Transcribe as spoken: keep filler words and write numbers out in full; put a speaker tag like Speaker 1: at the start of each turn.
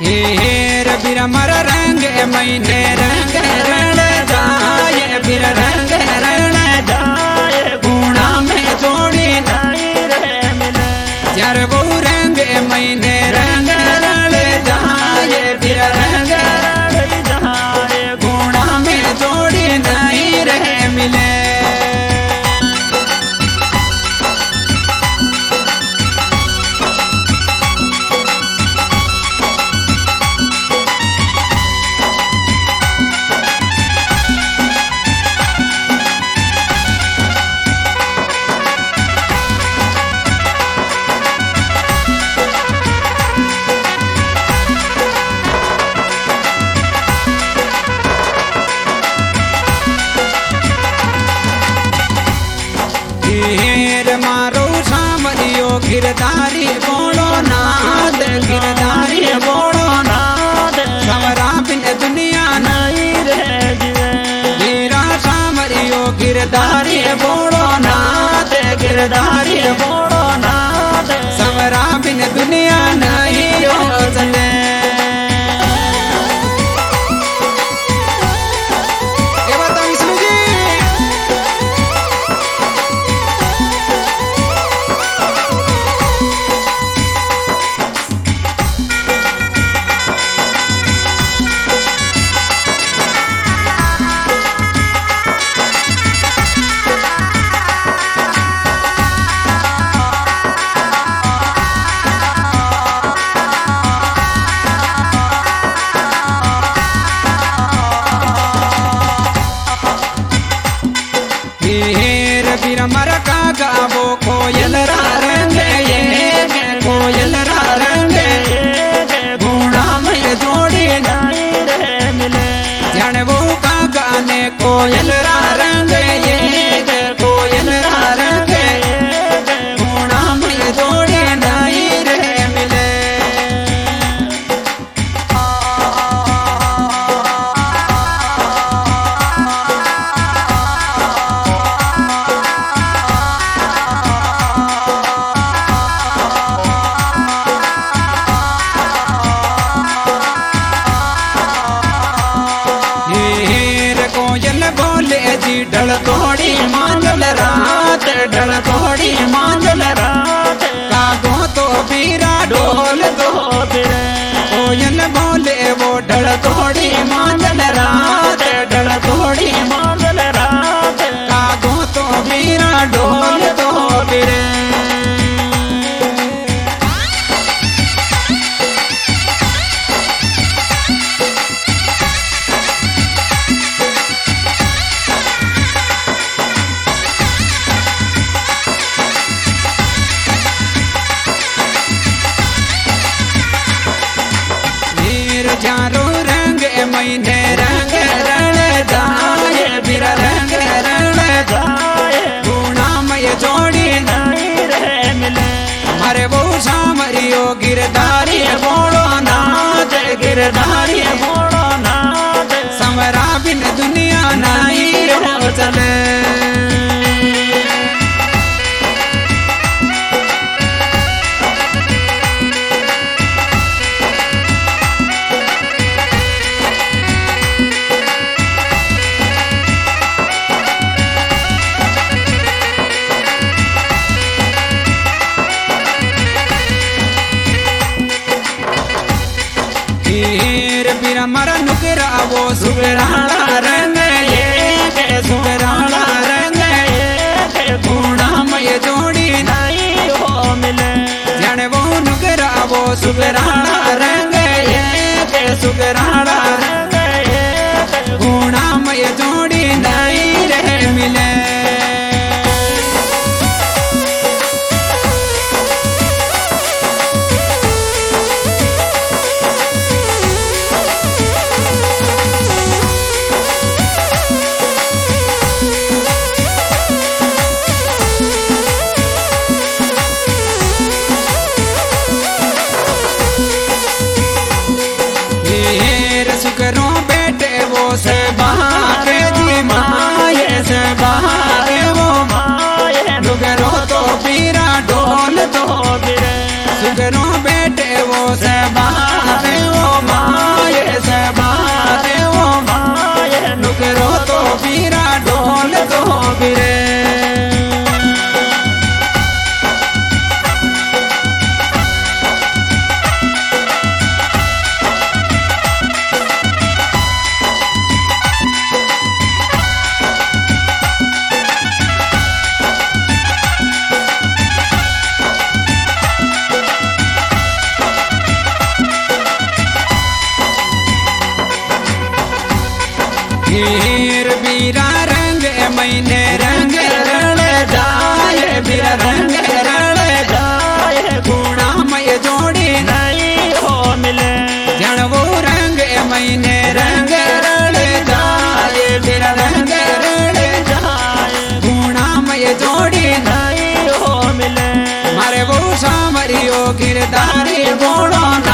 Speaker 1: हेर बिर मर रंग महीने रंग रण जाए बिर रंग रण जाए गुणा में जोड़ी नहीं रे मिले जर वो रंग महीने रंग रण जाए बिर रंग रण जाए गुणा में जोड़ी नहीं रे मिले। मारो सामरियो गिरधारी बोलो नाद गिरधारी बोलो नाद समरा बिन दुनिया नहीं रे जीवे गिरा सामरियो गिरधारी बोलो नाद गिरधारी बोलो नाद समरा बिन दुनिया नहीं हो चले। मर का गावो कोयल रंग ये कोयल रंग गुणा में जोड़ी नहीं रे मिले जन वो का गाने कोयल रंग ये कोयल रंग गुणा में जोड़ी नहीं रे मिले। ढल तोड़ी मांझल रात ढल तोड़ी मांझल रात कागो तो बीरा ढोल दो बिरे कोयल बोले वो ढल तोड़ी मांझल रात ढल तोड़ी मांझल रात कागो तो बीरा ढोल दो बिरे। चारों रंग महीने रंग रण जाए बिर रंग रण जाए गुणा में जोड़ी नहीं रे मिले हमारे वो सामरियो गिरधारी बोलो नाद गिरधारी बोलो नाद समरा बिन दुनिया नहीं हो चले। बिर मर नुकरा वो सुगराला रंग ये सुगराला रंग ये गुणा में जोड़ी नहीं हो मिले जन वो नुकरा वो सुगराला रंग ये सुगराला रंग ये गुणा में जोड़ी नहीं रह मिले।
Speaker 2: मिले।
Speaker 1: जन वो रंग महीने रंग रण जाए फिर रंग रण जाए गुणा में जोड़ी
Speaker 2: नहीं हो मिले।
Speaker 1: मारे वो सामरियो किरदारी गुणों